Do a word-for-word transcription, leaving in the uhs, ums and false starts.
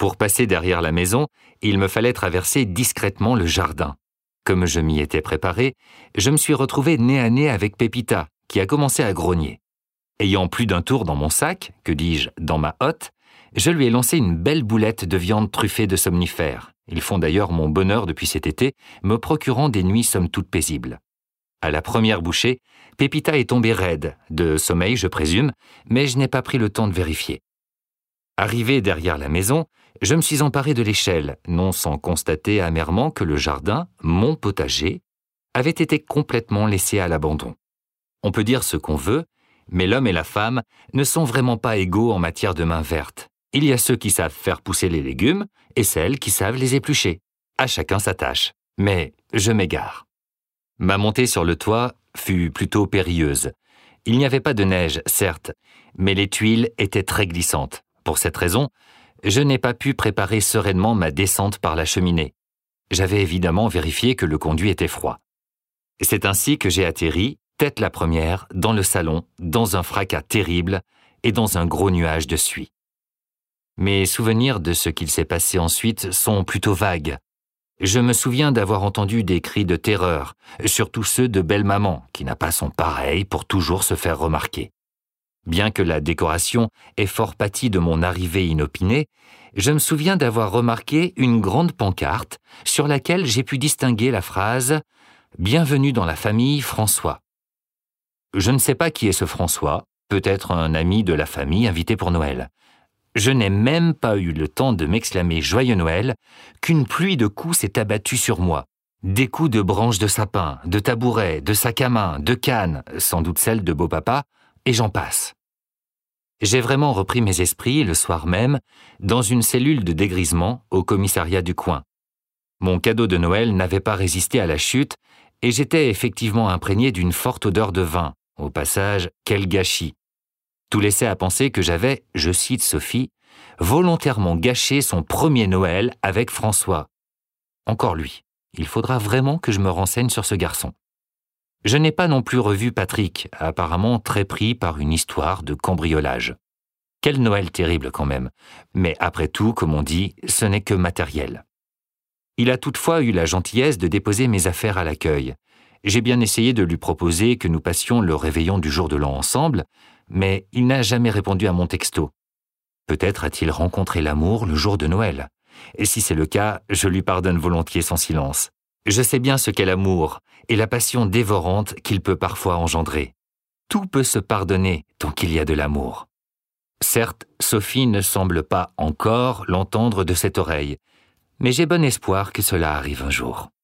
Pour passer derrière la maison, il me fallait traverser discrètement le jardin. Comme je m'y étais préparé, je me suis retrouvé nez à nez avec Pépita, qui a commencé à grogner. Ayant plus d'un tour dans mon sac, que dis-je, dans ma hotte, je lui ai lancé une belle boulette de viande truffée de somnifères. Ils font d'ailleurs mon bonheur depuis cet été, me procurant des nuits somme toute paisibles. À la première bouchée, Pépita est tombée raide, de sommeil je présume, mais je n'ai pas pris le temps de vérifier. Arrivé derrière la maison, je me suis emparé de l'échelle, non sans constater amèrement que le jardin, mon potager, avait été complètement laissé à l'abandon. On peut dire ce qu'on veut, mais l'homme et la femme ne sont vraiment pas égaux en matière de main verte. Il y a ceux qui savent faire pousser les légumes et celles qui savent les éplucher. À chacun sa tâche. Mais je m'égare. Ma montée sur le toit fut plutôt périlleuse. Il n'y avait pas de neige, certes, mais les tuiles étaient très glissantes. Pour cette raison, je n'ai pas pu préparer sereinement ma descente par la cheminée. J'avais évidemment vérifié que le conduit était froid. C'est ainsi que j'ai atterri, tête la première, dans le salon, dans un fracas terrible et dans un gros nuage de suie. Mes souvenirs de ce qu'il s'est passé ensuite sont plutôt vagues. Je me souviens d'avoir entendu des cris de terreur, surtout ceux de belle-maman, qui n'a pas son pareil pour toujours se faire remarquer. Bien que la décoration ait fort pâti de mon arrivée inopinée, je me souviens d'avoir remarqué une grande pancarte sur laquelle j'ai pu distinguer la phrase « Bienvenue dans la famille François ». Je ne sais pas qui est ce François, peut-être un ami de la famille invité pour Noël. Je n'ai même pas eu le temps de m'exclamer « Joyeux Noël » qu'une pluie de coups s'est abattue sur moi. Des coups de branches de sapin, de tabourets, de sacs à main, de cannes, sans doute celles de beau-papa, et j'en passe. J'ai vraiment repris mes esprits le soir même dans une cellule de dégrisement au commissariat du coin. Mon cadeau de Noël n'avait pas résisté à la chute et j'étais effectivement imprégné d'une forte odeur de vin. Au passage, quel gâchis! Tout laissait à penser que j'avais, je cite Sophie, volontairement gâché son premier Noël avec François. Encore lui, il faudra vraiment que je me renseigne sur ce garçon. Je n'ai pas non plus revu Patrick, apparemment très pris par une histoire de cambriolage. Quel Noël terrible quand même, mais après tout, comme on dit, ce n'est que matériel. Il a toutefois eu la gentillesse de déposer mes affaires à l'accueil. J'ai bien essayé de lui proposer que nous passions le réveillon du jour de l'an ensemble, mais il n'a jamais répondu à mon texto. Peut-être a-t-il rencontré l'amour le jour de Noël. Et si c'est le cas, je lui pardonne volontiers son silence. Je sais bien ce qu'est l'amour et la passion dévorante qu'il peut parfois engendrer. Tout peut se pardonner tant qu'il y a de l'amour. Certes, Sophie ne semble pas encore l'entendre de cette oreille, mais j'ai bon espoir que cela arrive un jour.